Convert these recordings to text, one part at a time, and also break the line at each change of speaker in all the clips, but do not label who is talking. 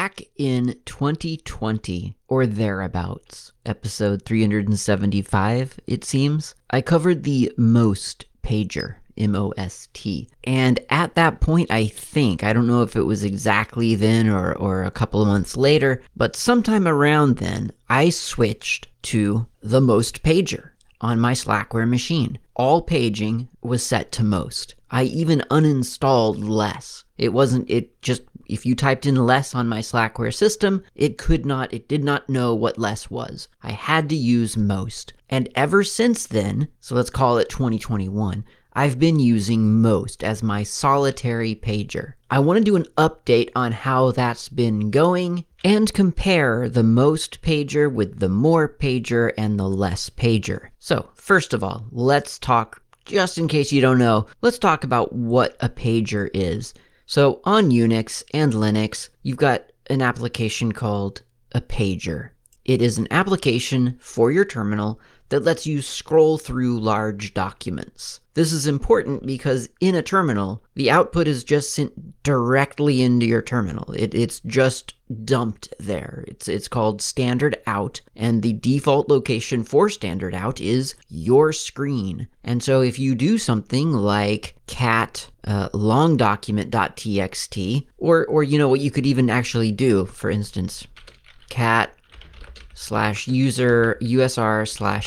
back in 2020 or thereabouts, episode 375, it seems, I covered the MOST pager, M-O-S-T. And at that point, I don't know if it was exactly then or a couple of months later, but sometime around then, I switched to the MOST pager on my Slackware machine. All paging was set to MOST. I even uninstalled less. If you typed in less on my Slackware system, it did not know what less was. I had to use MOST. And ever since then, so let's call it 2021, I've been using MOST as my solitary pager. I want to do an update on how that's been going and compare the MOST pager with the more pager and the less pager. So first of all, let's talk, just in case you don't know, let's talk about what a pager is. So on Unix and Linux, you've got an application called a pager. It is an application for your terminal that lets you scroll through large documents. This is important because in a terminal, the output is just sent directly into your terminal. It's just dumped there. It's called standard out, and the default location for standard out is your screen. And so if you do something like cat longdocument.txt, or you know what you could even actually do, for instance, cat /user usr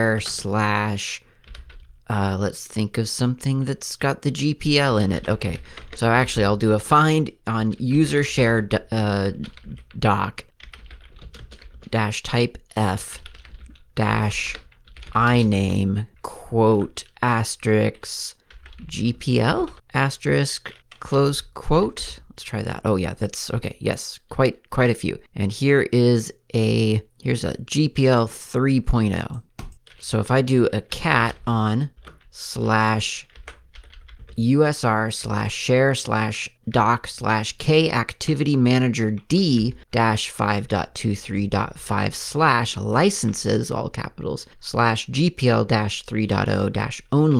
/share / let's think of something that's got the GPL in it. Okay, so actually I'll do a find on user share doc -type f -iname quote asterisk GPL asterisk close quote. Let's try that. Oh yeah, that's okay. Yes, quite a few. And here's a GPL 3.0. So if I do a cat on /usr /share /doc /k activity manager d -5.23.5 licenses, all capitals, /GPL -3.0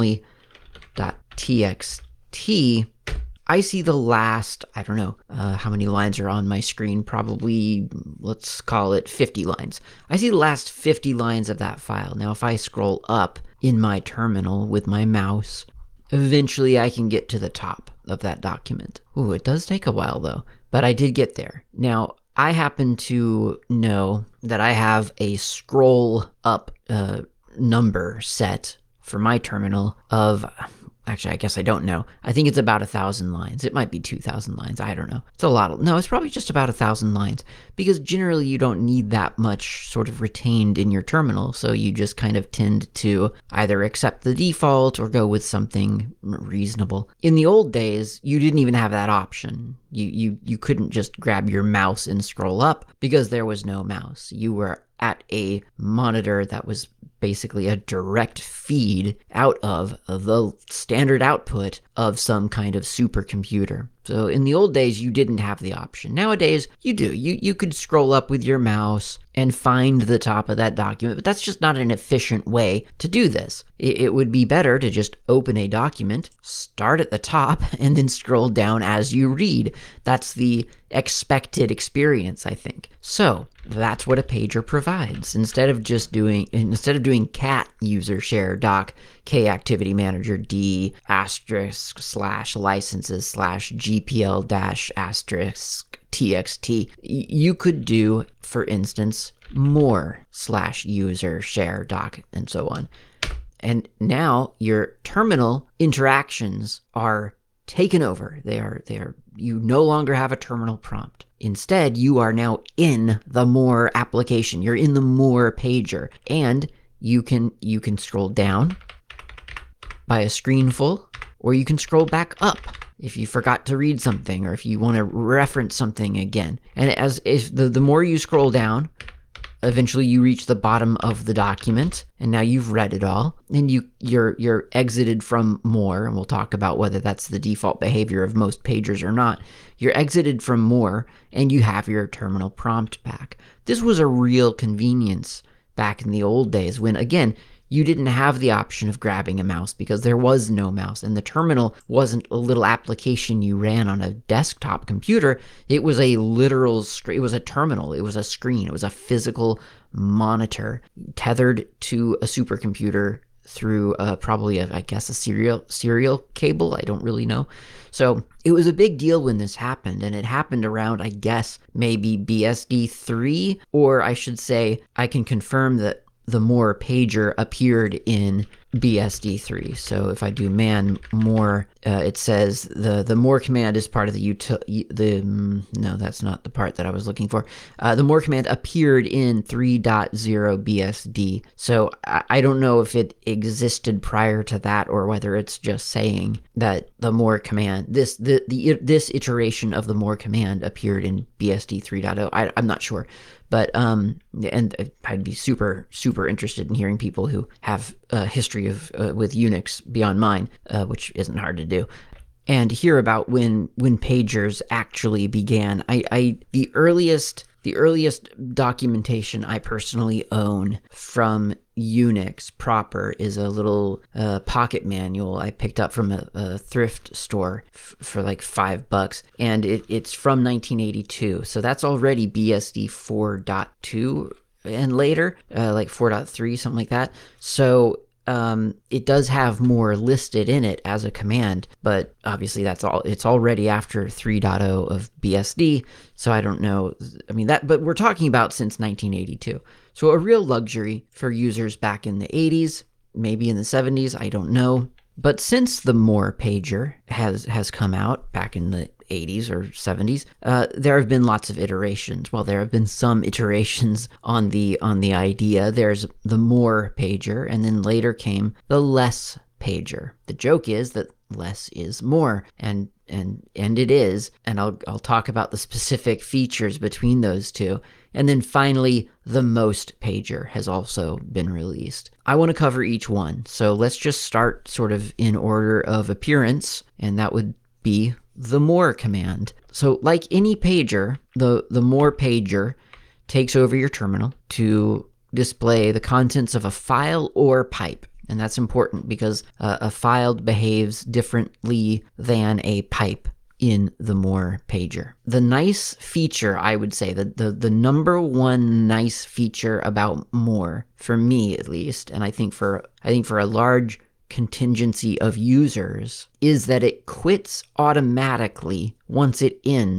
only.txt, I see the last, I don't know how many lines are on my screen, probably, let's call it 50 lines. I see the last 50 lines of that file. Now, if I scroll up in my terminal with my mouse, eventually I can get to the top of that document. Ooh, it does take a while though, but I did get there. Now, I happen to know that I have a scroll up number set for my terminal of, actually, I guess I don't know. I think it's about 1,000 lines. It might be 2,000 lines. I don't know. It's a lot. No, it's probably just about 1,000 lines, because generally you don't need that much sort of retained in your terminal. So you just kind of tend to either accept the default or go with something reasonable. In the old days, you didn't even have that option. You couldn't just grab your mouse and scroll up because there was no mouse. You were at a monitor that was basically a direct feed out of the standard output of some kind of supercomputer. So in the old days, you didn't have the option. Nowadays, you do. You could scroll up with your mouse and find the top of that document, but that's just not an efficient way to do this. It would be better to just open a document, start at the top, and then scroll down as you read. That's the expected experience, I think. So that's what a pager provides. Instead of doing cat user share doc k activity manager d asterisk / licenses / GPL asterisk txt, you could do, for instance, more / user share doc and so on. And now your terminal interactions are taken over. You no longer have a terminal prompt. Instead, you are now in the more application. You're in the more pager, and you can scroll down by a screenful, or you can scroll back up if you forgot to read something, or if you want to reference something again. And if the more you scroll down, eventually you reach the bottom of the document, and now you've read it all, and you're exited from more, and we'll talk about whether that's the default behavior of most pagers or not. You're exited from more, and you have your terminal prompt back. This was a real convenience back in the old days when, again, you didn't have the option of grabbing a mouse because there was no mouse, and the terminal wasn't a little application you ran on a desktop computer. It was a literal, it was a terminal, it was a screen, it was a physical monitor tethered to a supercomputer through probably I guess a serial cable. I don't really know. So it was a big deal when this happened, and it happened around, I guess, maybe BSD 3, or I should say, I can confirm that the More pager appeared in BSD 3. So if I do man more, it says the more command is part of no, that's not the part that I was looking for. The more command appeared in 3.0 BSD. So I don't know if it existed prior to that or whether it's just saying that the more command, this iteration of the more command appeared in BSD 3.0. I'm not sure. But, and I'd be super, super interested in hearing people who have a history of with Unix beyond mine, which isn't hard to do, and hear about when pagers actually began. The earliest documentation I personally own from Unix proper is a little pocket manual I picked up from a thrift store for like $5, and it's from 1982. So that's already BSD 4.2 and later, like 4.3, something like that. So it does have more listed in it as a command, but obviously it's already after 3.0 of BSD. So I don't know. I mean, but we're talking about since 1982. So a real luxury for users back in the 80s, maybe in the 70s, I don't know. But since the More pager has come out back in the 80s or 70s, there have been lots of iterations. Well, there have been some iterations on the idea. There's the More pager, and then later came the Less pager. The joke is that less is more, and it is, and I'll talk about the specific features between those two. And then finally, the Most pager has also been released. I want to cover each one, so let's just start sort of in order of appearance, and that would be the More command. So like any pager, the More pager takes over your terminal to display the contents of a file or pipe. And that's important because a file behaves differently than a pipe in the More pager. The nice feature, I would say, the number one nice feature about More, for me at least, and I think for a large contingency of users, is that it quits automatically once it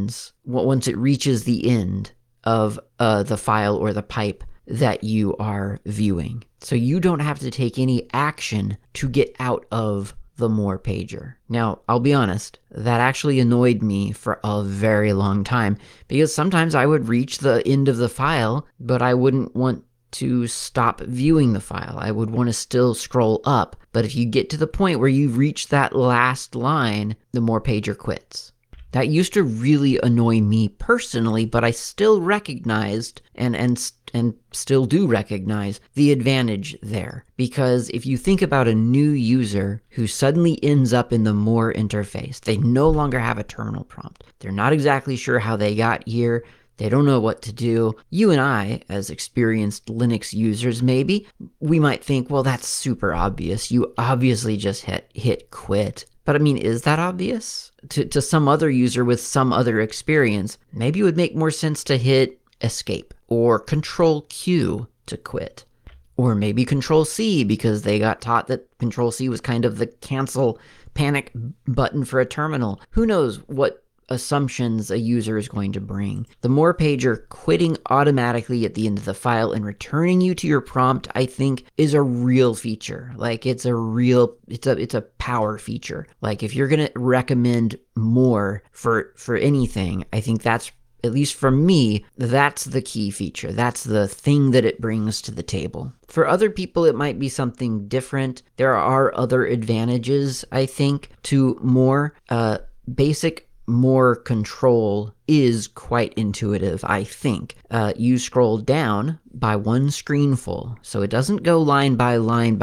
reaches the end of the file or the pipe that you are viewing. So you don't have to take any action to get out of the More pager. Now, I'll be honest, that actually annoyed me for a very long time, because sometimes I would reach the end of the file, but I wouldn't want to stop viewing the file. I would want to still scroll up. But if you get to the point where you reach that last line, the More pager quits. That used to really annoy me personally, but I still recognized and still do recognize the advantage there. Because if you think about a new user who suddenly ends up in the More interface, they no longer have a terminal prompt. They're not exactly sure how they got here. They don't know what to do. You and I, as experienced Linux users maybe, we might think, well, that's super obvious. You obviously just hit quit. But I mean, is that obvious? To some other user with some other experience, maybe it would make more sense to hit escape or Control Q to quit. Or maybe Control C because they got taught that Control C was kind of the cancel panic button for a terminal. Who knows what assumptions a user is going to bring. The More pager quitting automatically at the end of the file and returning you to your prompt, I think, is a real feature. Like it's a power feature. Like if you're going to recommend More for anything, I think that's, at least for me, that's the key feature. That's the thing that it brings to the table. For other people, it might be something different. There are other advantages, I think, to More. Basic More control is quite intuitive, I think. You scroll down by one screenful, so it doesn't go line by line by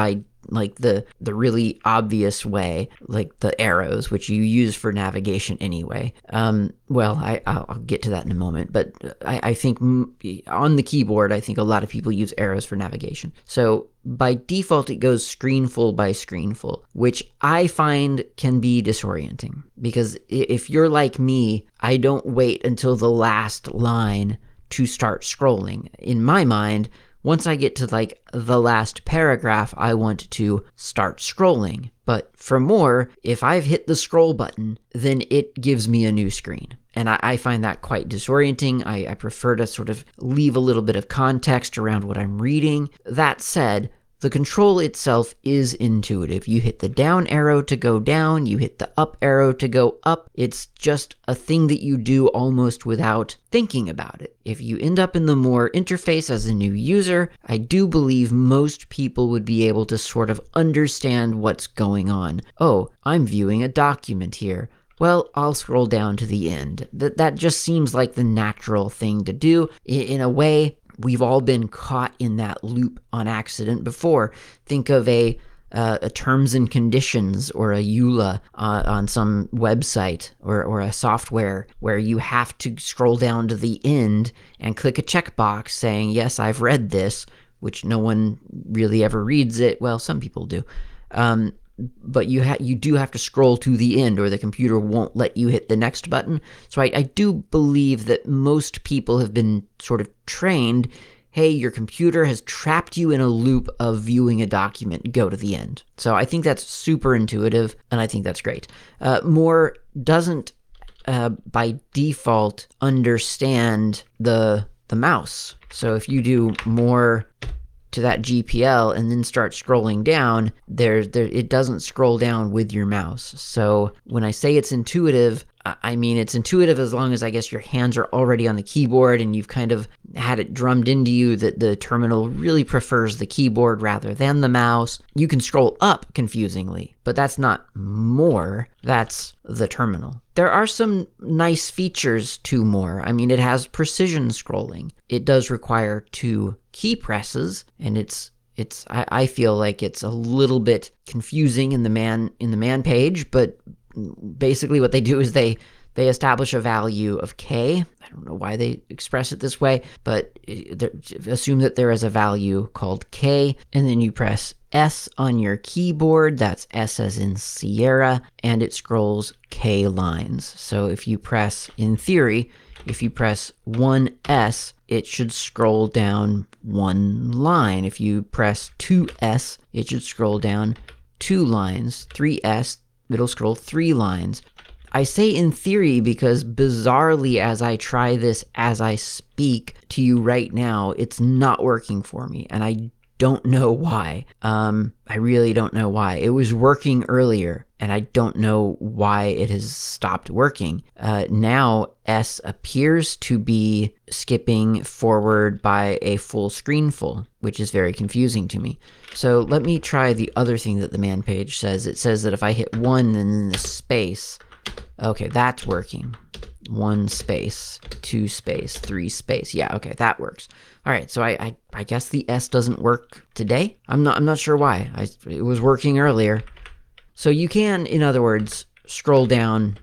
like the really obvious way, like the arrows, which you use for navigation anyway. Well, I'll get to that in a moment, but I think on the keyboard, I think a lot of people use arrows for navigation. So by default, it goes screenful by screenful, which I find can be disorienting, because if you're like me, I don't wait until the last line to start scrolling. In my mind, once I get to like the last paragraph, I want to start scrolling. But for more, if I've hit the scroll button, then it gives me a new screen. And I find that quite disorienting. I prefer to sort of leave a little bit of context around what I'm reading. That said, the control itself is intuitive. You hit the down arrow to go down, you hit the up arrow to go up. It's just a thing that you do almost without thinking about it. If you end up in the More interface as a new user, I do believe most people would be able to sort of understand what's going on. Oh, I'm viewing a document here. Well, I'll scroll down to the end. That just seems like the natural thing to do. In a way, we've all been caught in that loop on accident before. Think of a terms and conditions or a EULA on some website or a software where you have to scroll down to the end and click a checkbox saying, yes, I've read this, which no one really ever reads it. Well, some people do. But you do have to scroll to the end or the computer won't let you hit the next button. So I do believe that most people have been sort of trained, hey, your computer has trapped you in a loop of viewing a document, go to the end. So I think that's super intuitive, and I think that's great. More doesn't, by default, understand the mouse. So if you do more to that GPL and then start scrolling down, it doesn't scroll down with your mouse. So when I say it's intuitive, I mean it's intuitive as long as I guess your hands are already on the keyboard and you've kind of had it drummed into you that the terminal really prefers the keyboard rather than the mouse. You can scroll up confusingly, but that's not More, that's the terminal. There are some nice features to More. I mean, it has precision scrolling. It does require 2 key presses, and I feel like it's a little bit confusing in the man page, but basically what they do is they establish a value of k. I don't know why they express it this way, but assume that there is a value called k, and then you press S on your keyboard. That's S as in Sierra, and it scrolls k lines. So if you press 1S, it should scroll down 1 line. If you press 2S, it should scroll down 2 lines. 3S, it'll scroll 3 lines. I say in theory because bizarrely, as I try this as I speak to you right now, it's not working for me, and I don't know why. I really don't know why. It was working earlier, and I don't know why it has stopped working. Now S appears to be skipping forward by a full screenful, which is very confusing to me. So let me try the other thing that the man page says. It says that if I hit 1 and then the space, okay, that's working. 1 space, 2 space, 3 space. Yeah, okay, that works. All right, so I guess the S doesn't work today. I'm not sure why. It was working earlier. So you can, in other words, scroll down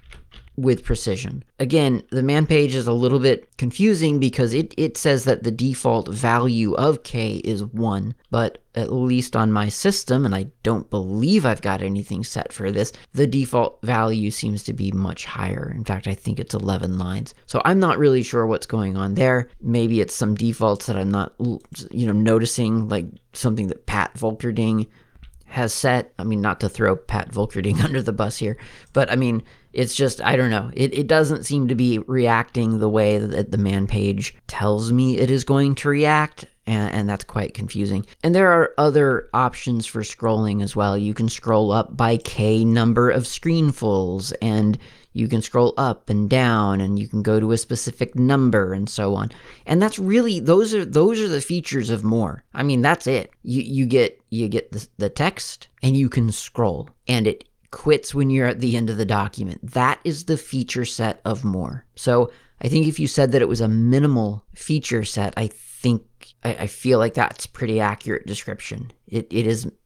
with precision. Again, the man page is a little bit confusing because it says that the default value of k is 1, but at least on my system, and I don't believe I've got anything set for this, the default value seems to be much higher. In fact, I think it's 11 lines. So I'm not really sure what's going on there. Maybe it's some defaults that I'm not, noticing, like something that Pat Volkerding has set. I mean, not to throw Pat Volkerding under the bus here, but I mean, it's just, I don't know. It doesn't seem to be reacting the way that the man page tells me it is going to react, and that's quite confusing. And there are other options for scrolling as well. You can scroll up by k number of screenfuls, and you can scroll up and down, and you can go to a specific number and so on. And that's really, those are the features of More. I mean, that's it. You get the text, and you can scroll, and it quits when you're at the end of the document. That is the feature set of More. So I think if you said that it was a minimal feature set, I feel like that's pretty accurate description. It is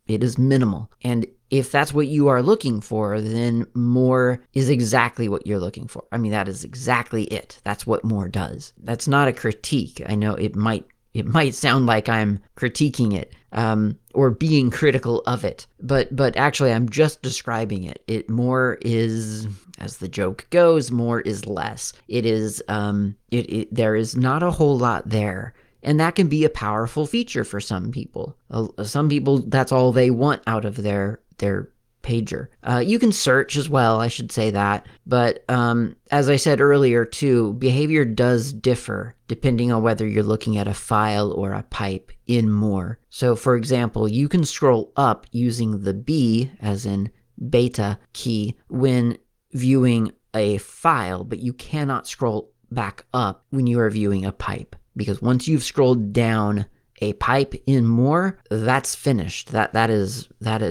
It is minimal. And if that's what you are looking for, then more is exactly what you're looking for. I mean, that is exactly it. That's what more does. That's not a critique. I know it might sound like I'm critiquing it, or being critical of it, but actually I'm just describing it. It more is, as the joke goes, more is less. It is, there is not a whole lot there. And that can be a powerful feature for some people. Some people, that's all they want out of their pager. You can search as well, I should say that. But as I said earlier too, behavior does differ depending on whether you're looking at a file or a pipe in more. So for example, you can scroll up using the B, as in beta key, when viewing a file, but you cannot scroll back up when you are viewing a pipe. Because once you've scrolled down a pipe in more, that's finished. That's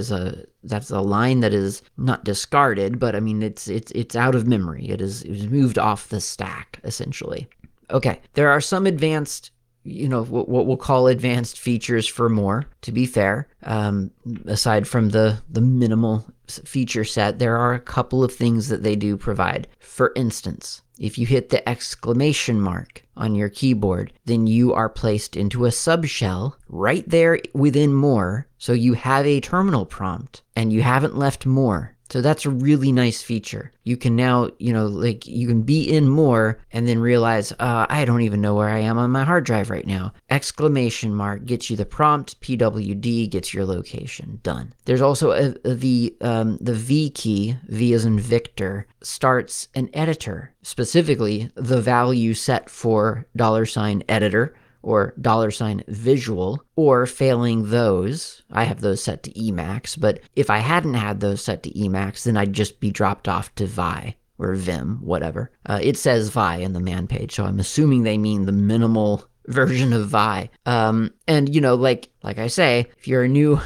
a line that is not discarded, but I mean it's out of memory. It was moved off the stack essentially. Okay, there are some advanced, what we'll call advanced features for more. To be fair, aside from the minimal feature set, there are a couple of things that they do provide. For instance, if you hit the exclamation mark on your keyboard, then you are placed into a subshell right there within more. So you have a terminal prompt and you haven't left more. So that's a really nice feature. You can now, you can be in more and then realize, I don't even know where I am on my hard drive right now. Exclamation mark gets you the prompt, PWD gets your location. Done. There's also the V key, V as in Victor, starts an editor, specifically the value set for $editor or $visual, or failing those, I have those set to Emacs, but if I hadn't had those set to Emacs, then I'd just be dropped off to Vi or Vim, whatever. It says Vi in the man page, so I'm assuming they mean the minimal version of Vi. And like I say, if you're a new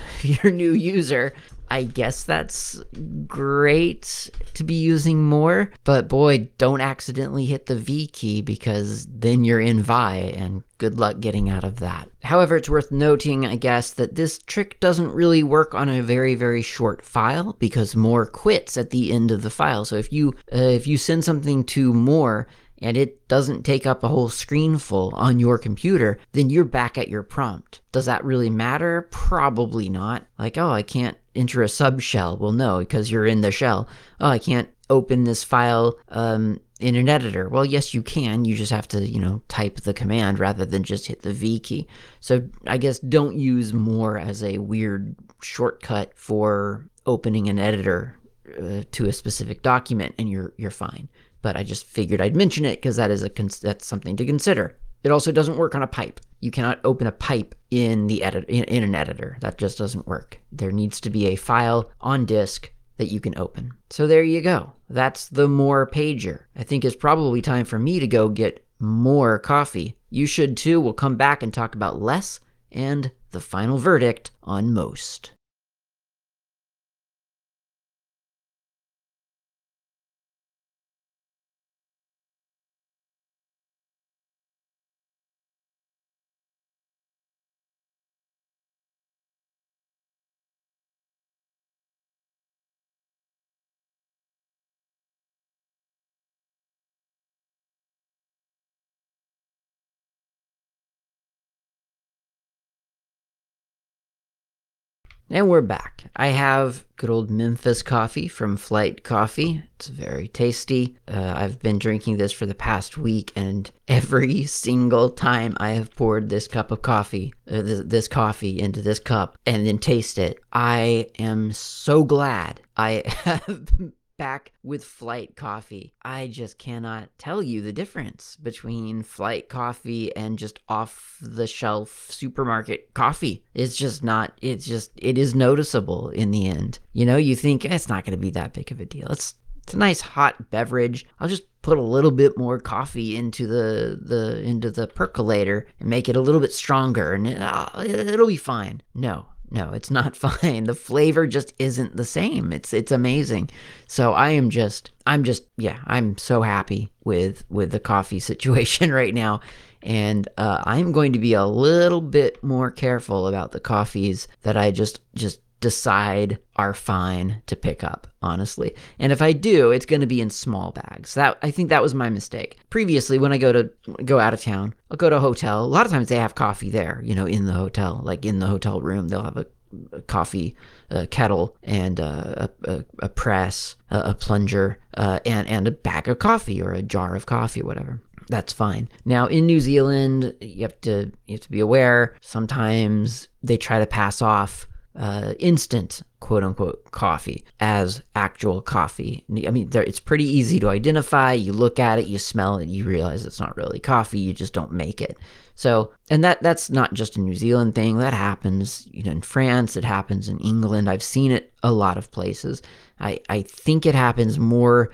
user, I guess that's great to be using more, but boy, don't accidentally hit the V key because then you're in Vi and good luck getting out of that. However, it's worth noting, I guess, that this trick doesn't really work on a very, very short file because more quits at the end of the file. So if you send something to more and it doesn't take up a whole screen full on your computer, then you're back at your prompt. Does that really matter? Probably not. Like, oh, I can't enter a subshell. Well, no, because you're in the shell. Oh, I can't open this file in an editor. Well, yes, you can. You just have to, type the command rather than just hit the V key. So I guess don't use more as a weird shortcut for opening an editor to a specific document, and you're fine. But I just figured I'd mention it because that's something to consider. It also doesn't work on a pipe. You cannot open a pipe in an editor. That just doesn't work. There needs to be a file on disk that you can open. So there you go. That's the more pager. I think it's probably time for me to go get more coffee. You should too. We'll come back and talk about less and the final verdict on most. And we're back. I have good old Memphis coffee from Flight Coffee. It's very tasty. I've been drinking this for the past week, and every single time I have poured this cup of coffee, this coffee into this cup, and then taste it, I am so glad I have back with Flight Coffee. I just cannot tell you the difference between Flight Coffee and just off-the-shelf supermarket coffee. It is noticeable in the end. You think it's not going to be that big of a deal. It's a nice hot beverage. I'll just put a little bit more coffee into the percolator and make it a little bit stronger, and it'll be fine. No, it's not fine. The flavor just isn't the same. It's amazing. So I'm so happy with the coffee situation right now. And I'm going to be a little bit more careful about the coffees that I just decide are fine to pick up, honestly. And if I do, it's going to be in small bags. I think that was my mistake. Previously, when I go out of town, I'll go to a hotel. A lot of times they have coffee there, in the hotel, like in the hotel room. They'll have a coffee kettle and a press, a plunger, and a bag of coffee or a jar of coffee, whatever. That's fine. Now in New Zealand, you have to be aware. Sometimes they try to pass off instant quote unquote coffee as actual coffee. I mean, it's pretty easy to identify. You look at it, you smell it, you realize it's not really coffee. You just don't make it. So, and that's not just a New Zealand thing. That happens, in France. It happens in England. I've seen it a lot of places. I think it happens more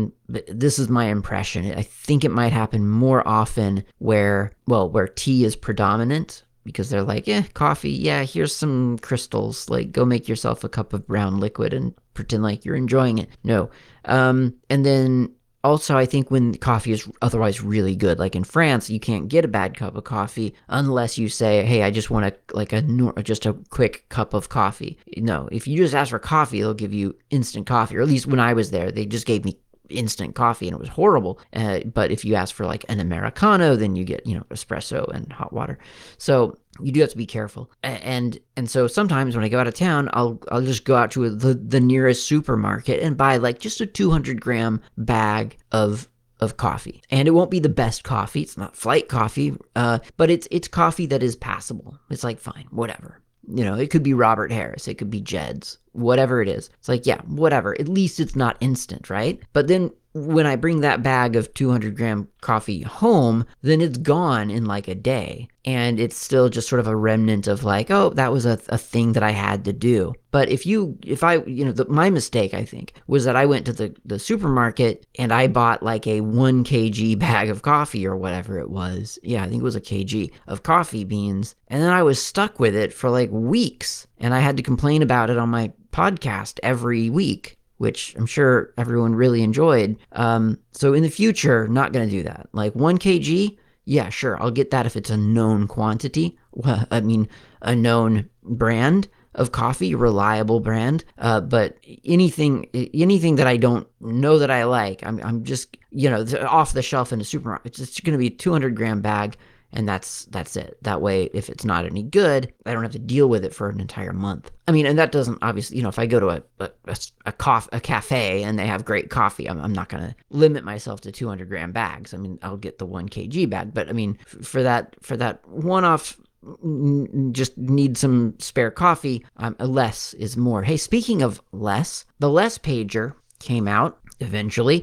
this is my impression. I think it might happen more often where tea is predominant, because they're like, coffee, here's some crystals. Like, go make yourself a cup of brown liquid and pretend like you're enjoying it. No. And then also, I think when coffee is otherwise really good, like in France, you can't get a bad cup of coffee unless you say, hey, I just want just a quick cup of coffee. No, if you just ask for coffee, they'll give you instant coffee. Or at least when I was there, they just gave me instant coffee and it was horrible. But if you ask for like an Americano, then you get, espresso and hot water. So you do have to be careful. And so sometimes when I go out of town, I'll just go out to the nearest supermarket and buy like just a 200-gram bag of coffee. And it won't be the best coffee. It's not flight coffee, but it's coffee that is passable. It's like, fine, whatever. It could be Robert Harris. It could be Jed's, whatever it is. It's like, yeah, whatever. At least it's not instant, right? But then when I bring that bag of 200-gram coffee home, then it's gone in like a day. And it's still just sort of a remnant of like, oh, that was a thing that I had to do. But my mistake, I think, was that I went to the supermarket and I bought like a 1 kg bag of coffee or whatever it was. Yeah, I think it was a kg of coffee beans. And then I was stuck with it for like weeks. And I had to complain about it on my podcast every week, which I'm sure everyone really enjoyed. So in the future, not going to do that. Like 1 kg, yeah, sure, I'll get that if it's a known quantity. Well, I mean, a known brand of coffee, reliable brand. But anything that I don't know that I like, I'm just, off the shelf in a supermarket. It's going to be a 200-gram bag. And that's it. That way, if it's not any good, I don't have to deal with it for an entire month. I mean, and that doesn't obviously, if I go to a cafe and they have great coffee, I'm not going to limit myself to 200-gram bags. I mean, I'll get the 1 kg bag. But I mean, for that one-off, just need some spare coffee, less is more. Hey, speaking of less, the Less pager came out eventually.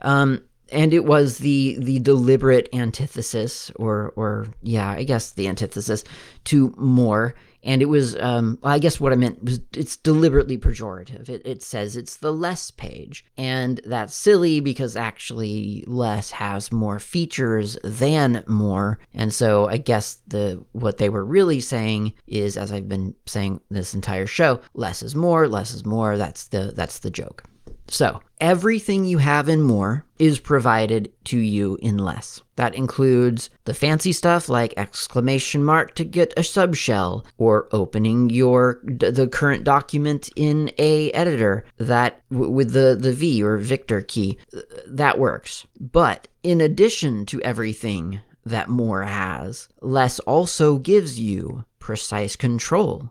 And it was the deliberate antithesis, or I guess the antithesis to More. And it was, I guess what I meant was it's deliberately pejorative. It says it's the Less page. And that's silly because actually Less has more features than More. And so I guess what they were really saying is, as I've been saying this entire show, less is more, less is more. That's the joke. So everything you have in More is provided to you in Less. That includes the fancy stuff like exclamation mark to get a subshell, or opening the current document in a editor that with the V or Victor key. That works. But in addition to everything that More has, Less also gives you precise control.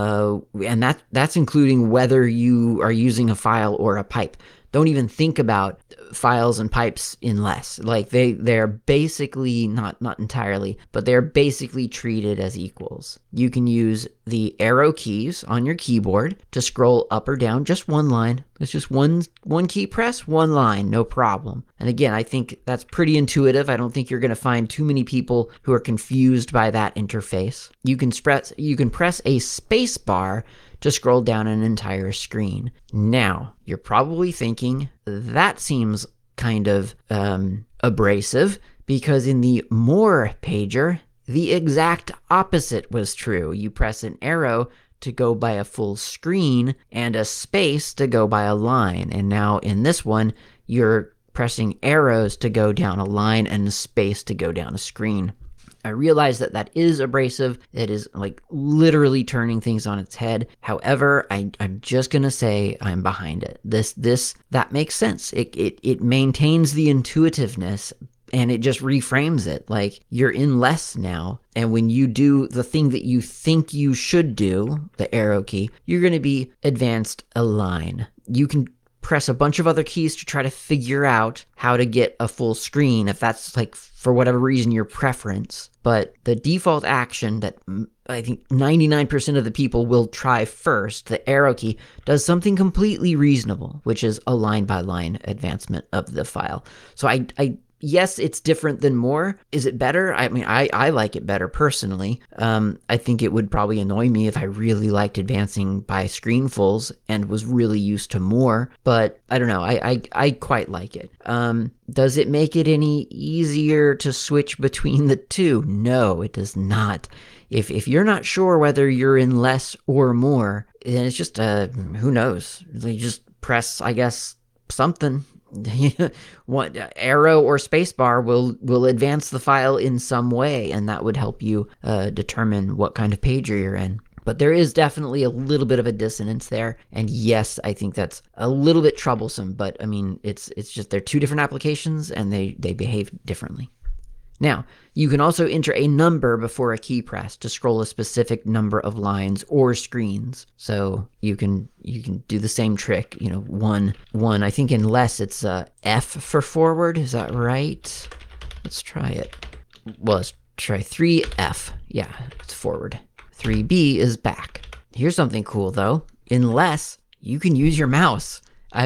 And that's including whether you are using a file or a pipe. Don't even think about files and pipes in Less. Like they're basically not entirely, but they're basically treated as equals. You can use the arrow keys on your keyboard to scroll up or down just one line. It's just one key press, one line, no problem. And again, I think that's pretty intuitive. I don't think you're going to find too many people who are confused by that interface. You can press a space bar to scroll down an entire screen. Now, you're probably thinking, that seems kind of abrasive, because in the More pager, the exact opposite was true. You press an arrow to go by a full screen and a space to go by a line. And now in this one, you're pressing arrows to go down a line and a space to go down a screen. I realize that that is abrasive. It is like literally turning things on its head. However, I'm just going to say I'm behind it. That makes sense. It maintains the intuitiveness, and it just reframes it. Like, you're in less now, and when you do the thing that you think you should do, the arrow key, you're going to be advanced align. You can press a bunch of other keys to try to figure out how to get a full screen if that's, like, for whatever reason, your preference. But the default action that I think 99% of the people will try first, the arrow key, does something completely reasonable, which is a line-by-line advancement of the file. So yes, it's different than more. Is it better? I mean, I like it better personally. I think it would probably annoy me if I really liked advancing by screenfuls and was really used to more, but I don't know. I quite like it. Does it make it any easier to switch between the two? No, it does not. If you're not sure whether you're in less or more, then it's just, who knows? You just press, I guess, something. What arrow or spacebar will advance the file in some way, and that would help you determine what kind of page you're in. But there is definitely a little bit of a dissonance there, and yes, I think that's a little bit troublesome. But I mean, it's just they're two different applications, and they behave differently. Now, you can also enter a number before a key press to scroll a specific number of lines or screens. So you can do the same trick, one. I think in less it's F for forward. Is that right? Let's try it. Well, let's try 3F. Yeah, it's forward. 3B is back. Here's something cool though. In less, you can use your mouse.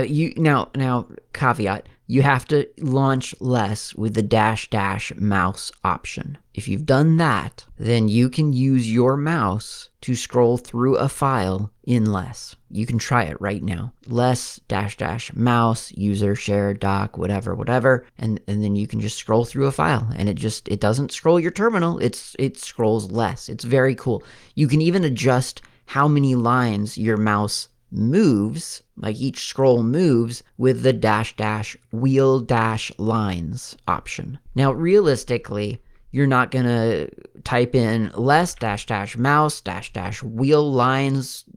Now caveat. You have to launch less with the -- mouse option. If you've done that, then you can use your mouse to scroll through a file in less. You can try it right now. Less -- mouse, user, share, doc, whatever, and then you can just scroll through a file, and it doesn't scroll your terminal. It scrolls less. It's very cool. You can even adjust how many lines your mouse moves, like each scroll moves, with the -- wheel - lines option. Now, realistically, you're not going to type in less -- mouse -- wheel lines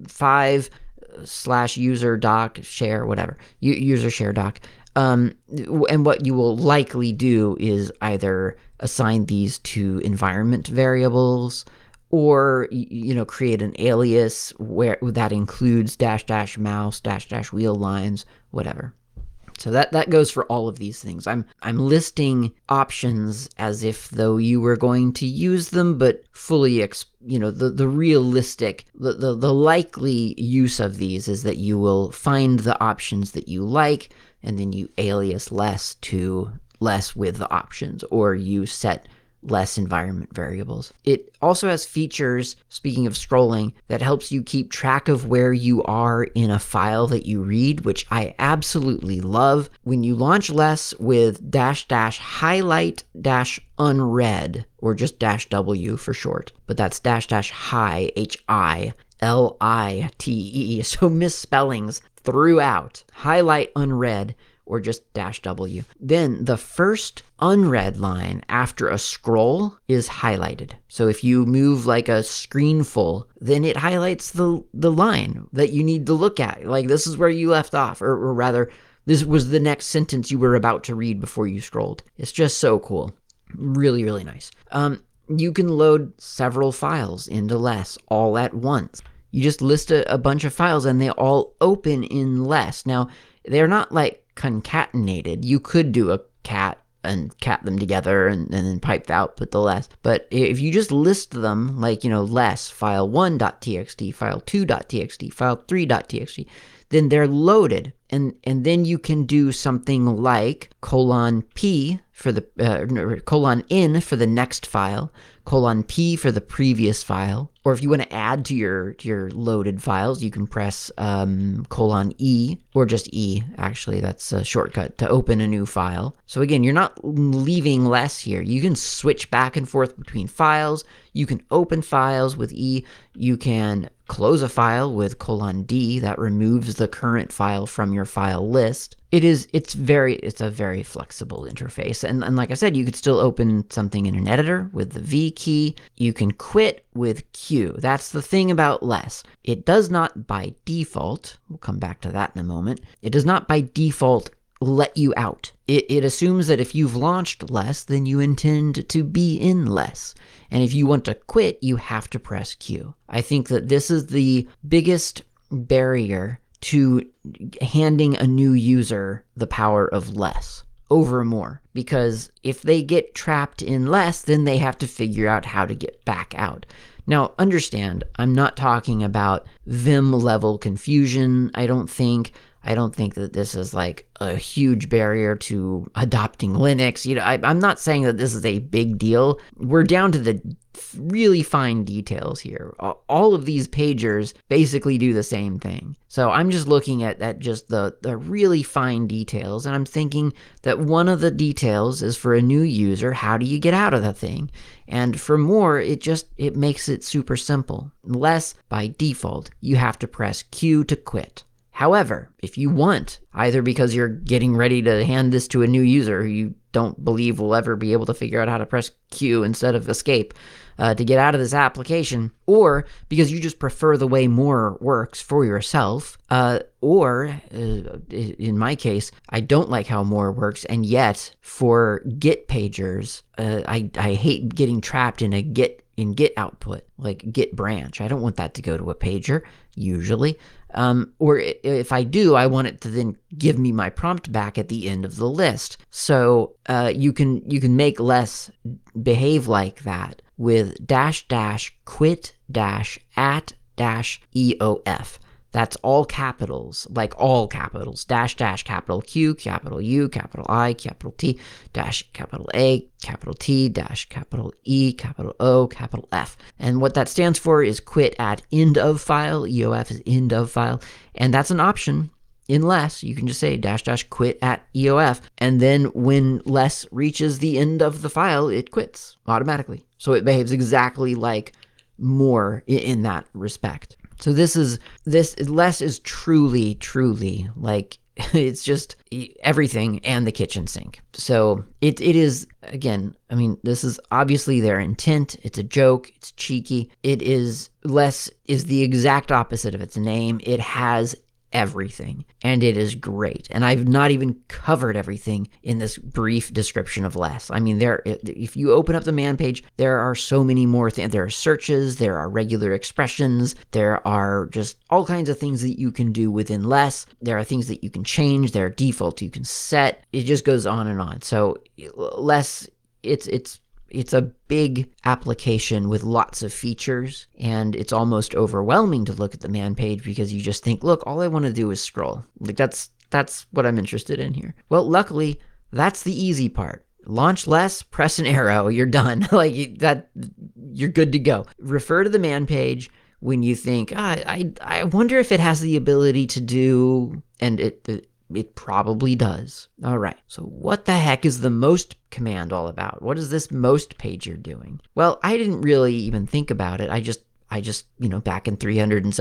5 / user doc share, whatever, user share doc. And what you will likely do is either assign these to environment variables, or create an alias where that includes -- mouse -- wheel lines, whatever. So that goes for all of these things. I'm listing options as if though you were going to use them, but fully the realistic, the likely use of these is that you will find the options that you like, and then you alias less to less with the options, or you set less environment variables. It also has features, speaking of scrolling, that helps you keep track of where you are in a file that you read, which I absolutely love. When you launch less with -- highlight - unread, or just -W for short, but that's -- high, HILITE, so misspellings throughout. Highlight unread, or just -W. Then the first unread line after a scroll is highlighted. So if you move like a screen full, then it highlights the line that you need to look at. Like, this is where you left off, or rather, this was the next sentence you were about to read before you scrolled. It's just so cool. Really, really nice. You can load several files into less all at once. You just list a bunch of files and they all open in less. Now, they're not like concatenated. You could do a cat and cat them together and then pipe the output the less. But if you just list them, like, less file 1.txt, file 2.txt, file 3.txt, then they're loaded. And then you can do something like :p for the :n for the next file, :p for the previous file. Or if you want to add to your loaded files, you can press :E, or just E. Actually, that's a shortcut to open a new file. So again, you're not leaving less here. You can switch back and forth between files. You can open files with E. You can close a file with :D, that removes the current file from your file list. It's a very flexible interface. And like I said, you could still open something in an editor with the V key. You can quit with Q. That's the thing about less. It does not by default, we'll come back to that in a moment, it does not by default let you out. It assumes that if you've launched less, then you intend to be in less. And if you want to quit, you have to press Q. I think that this is the biggest barrier to handing a new user the power of less over more. Because if they get trapped in less, then they have to figure out how to get back out. Now, understand, I'm not talking about Vim level confusion. I don't think that this is like a huge barrier to adopting Linux. I'm not saying that this is a big deal. We're down to the really fine details here. All of these pagers basically do the same thing. So I'm just looking at just the really fine details, and I'm thinking that one of the details is for a new user, how do you get out of the thing? And for more, it makes it super simple. Less, by default, you have to press Q to quit. However, if you want, either because you're getting ready to hand this to a new user who you don't believe will ever be able to figure out how to press Q instead of escape to get out of this application, or because you just prefer the way more works for yourself, or in my case, I don't like how more works, and yet for Git pagers, I hate getting trapped in a Git output, like Git branch. I don't want that to go to a pager, usually. Or if I do, I want it to then give me my prompt back at the end of the list. So you can make less behave like that with --quit --at--eof. That's all capitals, like all capitals, -- capital Q, capital U, capital I, capital T, capital A, capital T, capital E, capital O, capital F. And what that stands for is quit at end of file. EOF is end of file. And that's an option. In less, you can just say -- quit at EOF. And then when less reaches the end of the file, it quits automatically. So it behaves exactly like more in that respect. So this less is truly like, it's just everything and the kitchen sink. So it is, again, I mean, this is obviously their intent. It's a joke. It's cheeky. Less is the exact opposite of its name. It has everything, and it is great. And I've not even covered everything in this brief description of less. I mean, if you open up the man page, there are so many more things. There are searches, there are regular expressions, there are just all kinds of things that you can do within less. There are things that you can change, there are defaults you can set. It just goes on and on. So less, it's a big application with lots of features, and it's almost overwhelming to look at the man page because you just think, look, all I want to do is scroll. Like that's what I'm interested in here. Well, luckily, that's the easy part. Launch less, press an arrow, you're done. Like that, you're good to go. Refer to the man page when you think, I wonder if it has the ability to do, and it probably does. All right, so what the heck is the most command all about? What is this most pager doing? Well, I didn't really even think about it. I just, back in episode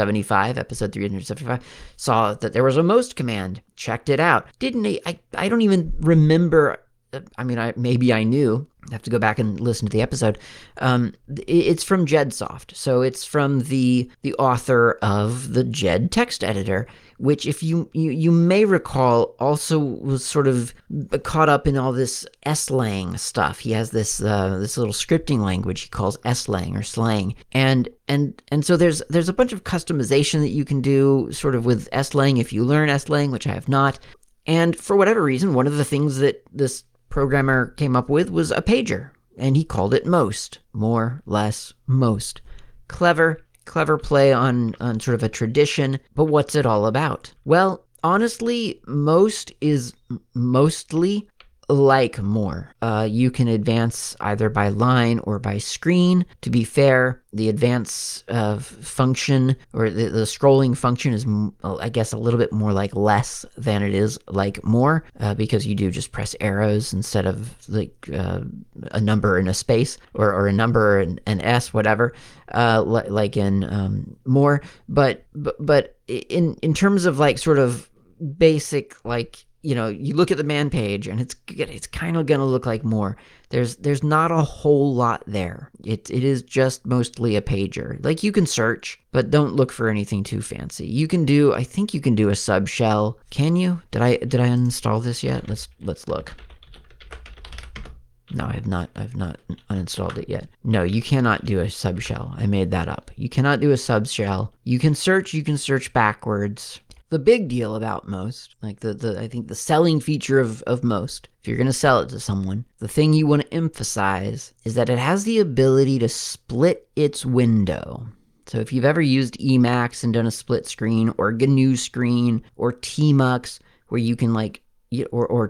375, saw that there was a most command, checked it out. I don't even remember. I mean, maybe I knew. I have to go back and listen to the episode. It's from Jedsoft. So it's from the author of the Jed text editor, which, if you may recall, also was sort of caught up in all this slang stuff. He has this little scripting language he calls slang or slang, and so there's a bunch of customization that you can do sort of with slang if you learn slang, which I have not. And for whatever reason, one of the things that this programmer came up with was a pager, and he called it most. More, less, most. Clever play on sort of a tradition, but what's it all about? Well, honestly, most is mostly like more. You can advance either by line or by screen. To be fair, the advance function or the scrolling function is, I guess, a little bit more like less than it is like more, because you do just press arrows instead of like a number and a space, or a number and an S, whatever, like in more. But in terms of like sort of basic, like, you look at the man page and it's kind of gonna look like more. There's not a whole lot there. It is just mostly a pager. Like, you can search, but don't look for anything too fancy. I think you can do a subshell. Can you? Did I uninstall this yet? Let's look. No, I've not uninstalled it yet. No, you cannot do a subshell. I made that up. You cannot do a subshell. You can search backwards. The big deal about Most, like I think the selling feature of Most, if you're going to sell it to someone, the thing you want to emphasize is that it has the ability to split its window. So if you've ever used Emacs and done a split screen, or GNU screen, or Tmux, where you can like, or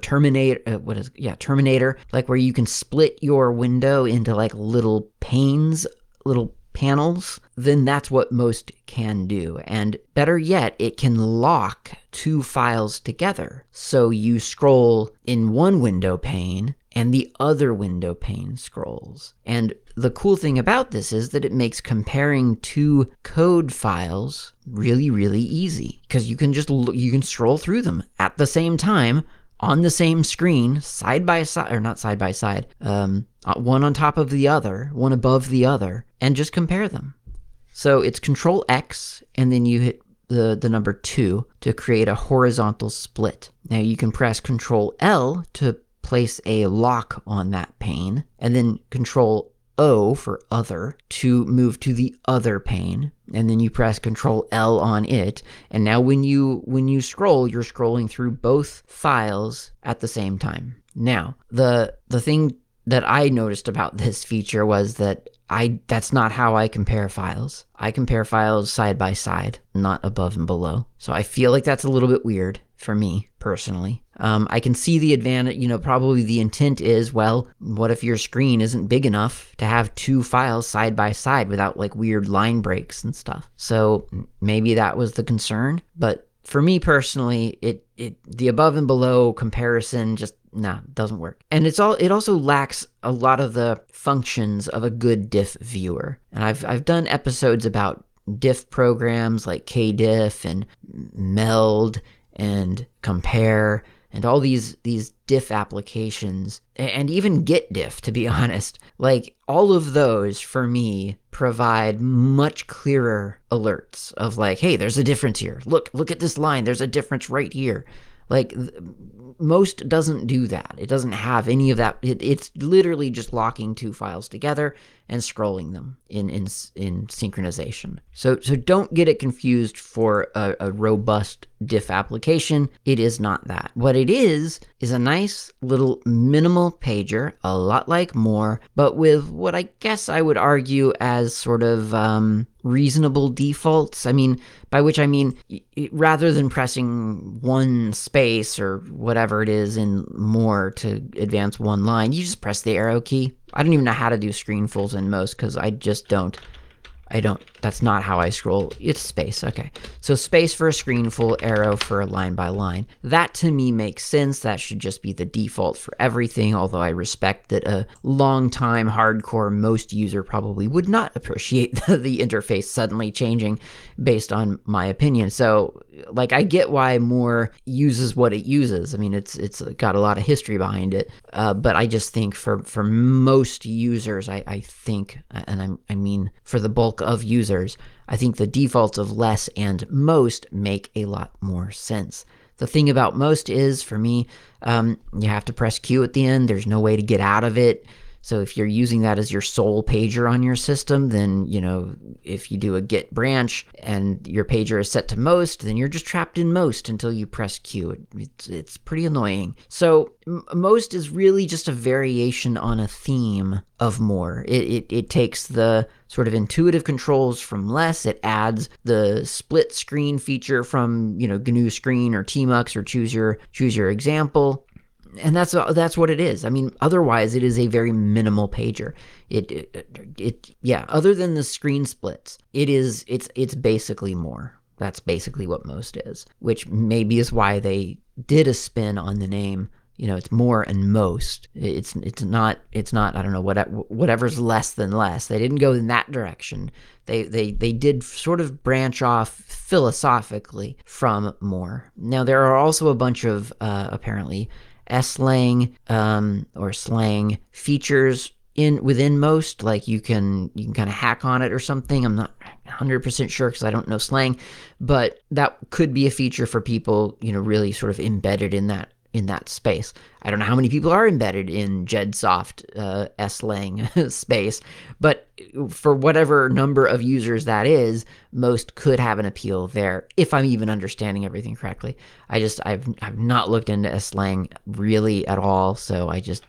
Terminator, like where you can split your window into like little panes, little panels, then that's what Most can do. And better yet, it can lock two files together. So you scroll in one window pane and the other window pane scrolls. And the cool thing about this is that it makes comparing two code files really, really easy, because you can scroll through them at the same time on the same screen, side by side, or not side by side, one on top of the other, one above the other, and just compare them. So it's Control X, and then you hit the number 2 to create a horizontal split. Now you can press Control L to place a lock on that pane, and then Control O for other to move to the other pane, and then you press Control L on it, and now when you scroll, you're scrolling through both files at the same time. Now, the thing that I noticed about this feature was that that's not how I compare files. I compare files side by side, not above and below. So I feel like that's a little bit weird for me personally. I can see the advantage, probably the intent is, well, what if your screen isn't big enough to have two files side by side without like weird line breaks and stuff? So maybe that was the concern, but for me personally, the above and below comparison just doesn't work. And it also lacks a lot of the functions of a good diff viewer. And I've done episodes about diff programs like kdiff and meld and compare and all these diff applications, and even getdiff, to be honest. Like, all of those for me provide much clearer alerts of like, hey, there's a difference here. Look at this line. There's a difference right here. Like, Most doesn't do that. It doesn't have any of that. It's literally just locking two files together and scrolling them in synchronization. So don't get it confused for a robust diff application. It is not that. What it is a nice little minimal pager, a lot like More, but with what I guess I would argue as sort of reasonable defaults. I mean, by which I mean, rather than pressing one space or whatever it is in More to advance one line, you just press the arrow key. I don't even know how to do screenfuls in Most, because I just don't. That's not how I scroll. It's space. Okay. So space for a screenful, arrow for a line by line. That to me makes sense. That should just be the default for everything, although I respect that a long-time hardcore Most user probably would not appreciate the interface suddenly changing based on my opinion. So, like, I get why More uses what it uses. I mean, it's got a lot of history behind it. But I just think for most users, I think, and I mean for the bulk of users, I think the defaults of Less and Most make a lot more sense. The thing about Most is, for me, you have to press Q at the end. There's no way to get out of it. So if you're using that as your sole pager on your system, then, if you do a git branch and your pager is set to Most, then you're just trapped in Most until you press Q. It's pretty annoying. So Most is really just a variation on a theme of More. It takes the sort of intuitive controls from Less. It adds the split screen feature from, GNU Screen or Tmux or choose your example. And that's what it is. I mean, otherwise it is a very minimal pager. Yeah, other than the screen splits, it's basically more. That's basically what most is, which maybe is why they did a spin on the name. It's more and most. It's not I don't know, whatever's less than less. They didn't go in that direction. They did sort of branch off philosophically from more. Now there are also a bunch of apparently slang or slang features within most, like you can kind of hack on it or something. I'm not 100% sure because I don't know slang, but that could be a feature for people really sort of embedded in that space. I don't know how many people are embedded in JedSoft slang space, but for whatever number of users that is, most could have an appeal there, if I'm even understanding everything correctly. I've not looked into slang really at all, so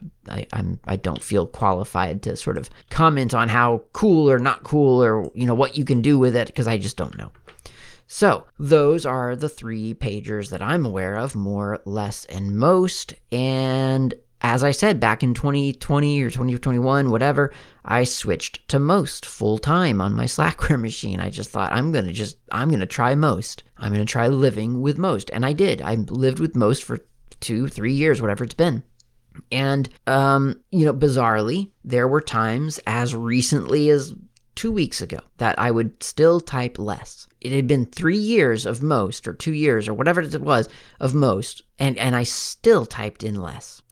I don't feel qualified to sort of comment on how cool or not cool or what you can do with it, because I just don't know. So those are the 3 pagers that I'm aware of, more, less, and most. And as I said, back in 2020 or 2021, whatever, I switched to most full time on my Slackware machine. I just thought I'm going to try most. I'm going to try living with most. And I did. I lived with most for 2-3 years, whatever it's been. And, bizarrely, there were times as recently as 2 weeks ago that I would still type less. It had been 3 years of most, or 2 years, or whatever it was of most, and I still typed in less.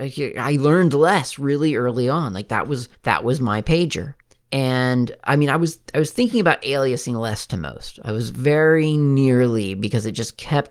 I learned less really early on. Like that was my pager. And I mean, I was thinking about aliasing less to most. I was very nearly, because it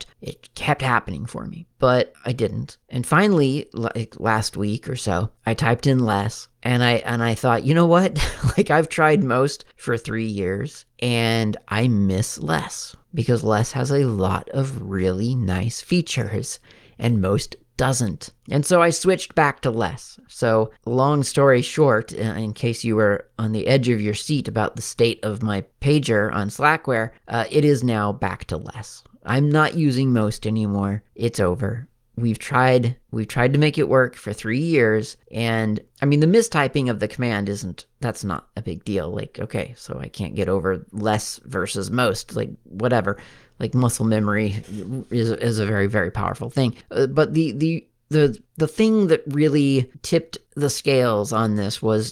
kept happening for me, but I didn't. And finally, like last week or so, I typed in less, and I thought, you know what? Like I've tried most for 3 years, and I miss less, because less has a lot of really nice features, and most doesn't. And so I switched back to less. So long story short, in case you were on the edge of your seat about the state of my pager on Slackware, it is now back to less. I'm not using most anymore. It's over. We've tried to make it work for 3 years, and I mean the mistyping of the command that's not a big deal. Like, okay, so I can't get over less versus most, like whatever. Like muscle memory is a very, very powerful thing. But the thing that really tipped the scales on this was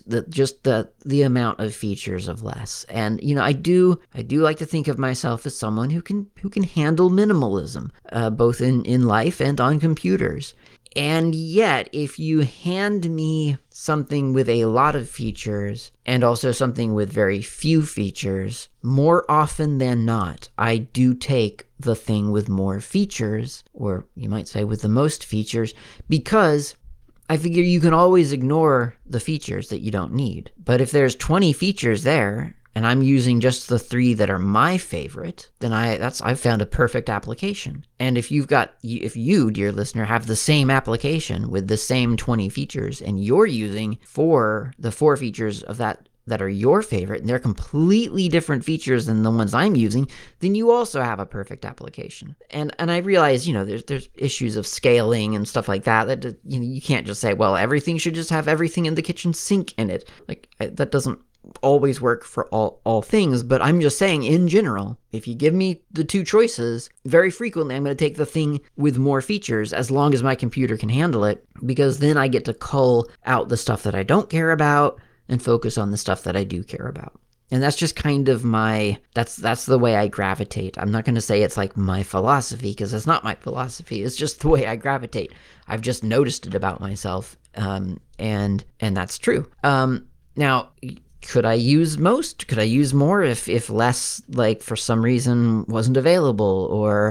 the amount of features of less. And I do like to think of myself as someone who can handle minimalism, both in life and on computers. And yet, if you hand me something with a lot of features and also something with very few features, more often than not, I do take the thing with more features, or you might say with the most features, because I figure you can always ignore the features that you don't need. But if there's 20 features there, and I'm using just the 3 that are my favorite, then I've found a perfect application. And if you, dear listener, have the same application with the same 20 features, and you're using the 4 features of that are your favorite, and they're completely different features than the ones I'm using, then you also have a perfect application. And I realize, there's issues of scaling and stuff like that you can't just say, well, everything should just have everything in the kitchen sink in it. Like, that doesn't always work for all things, but I'm just saying in general, if you give me the 2 choices, very frequently I'm going to take the thing with more features, as long as my computer can handle it, because then I get to cull out the stuff that I don't care about and focus on the stuff that I do care about. And that's just kind of that's the way I gravitate. I'm not going to say it's like my philosophy, because it's not my philosophy. It's just the way I gravitate. I've just noticed it about myself, and that's true. Now, could I use most? Could I use more if less, like, for some reason wasn't available,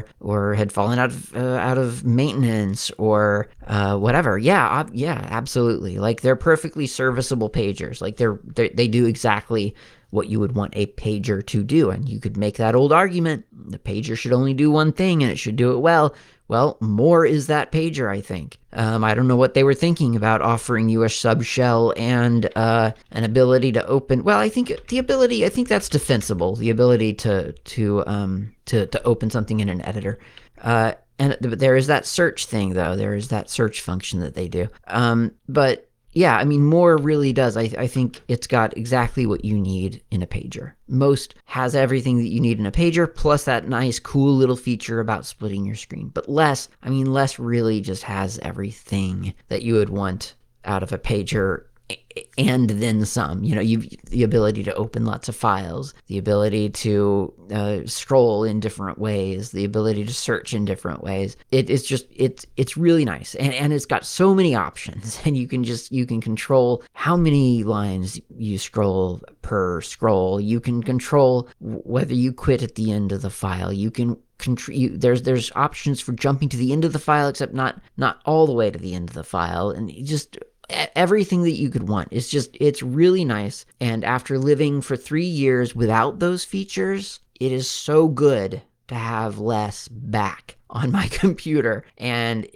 or had fallen out of maintenance, or whatever? Yeah, absolutely. Like, they're perfectly serviceable pagers. Like, they do exactly what you would want a pager to do. And you could make that old argument: the pager should only do one thing, and it should do it well. Well, more is that pager, I think. I don't know what they were thinking about offering you a subshell and an ability to open. Well, I think that's defensible. The ability to open something in an editor. And but there is that search thing, though. There is that search function that they do. But yeah, I mean, More really does. I think it's got exactly what you need in a pager. Most has everything that you need in a pager, plus that nice, cool little feature about splitting your screen. But Less, I mean, Less really just has everything that you would want out of a pager and then some. You've the ability to open lots of files, the ability to scroll in different ways, the ability to search in different ways. It's really nice, and it's got so many options, and you can control how many lines you scroll per scroll. You can control whether you quit at the end of the file. You can there's options for jumping to the end of the file, except not all the way to the end of the file, and just everything that you could want. It's really nice. And after living for 3 years without those features, it is so good to have Less back on my computer. And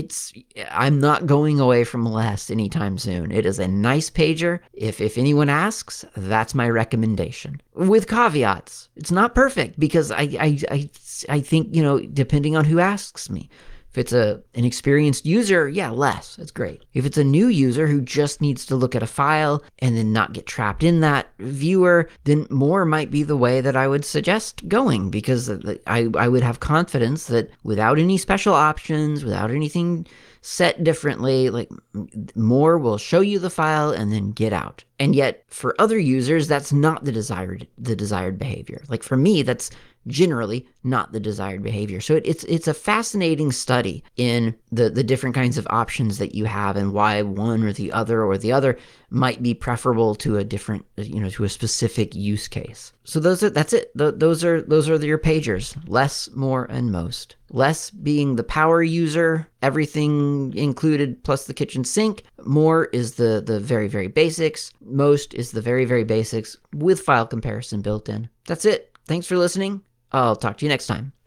I'm not going away from Less anytime soon. It is a nice pager. If anyone asks, that's my recommendation. With caveats. It's not perfect, because I think, depending on who asks me. If it's an experienced user, yeah, Less. It's great. If it's a new user who just needs to look at a file and then not get trapped in that viewer, then More might be the way that I would suggest going, because I would have confidence that without any special options, without anything set differently, like, More will show you the file and then get out. And yet for other users, that's not the desired behavior. Like for me, that's generally not the desired behavior. So it's a fascinating study in the different kinds of options that you have, and why one or the other might be preferable to a different, to a specific use case. So that's it. Those are your pagers: Less, More, and Most. Less being the power user, everything included plus the kitchen sink. More is the very, very basics. Most is the very, very basics with file comparison built in. That's it. Thanks for listening. I'll talk to you next time.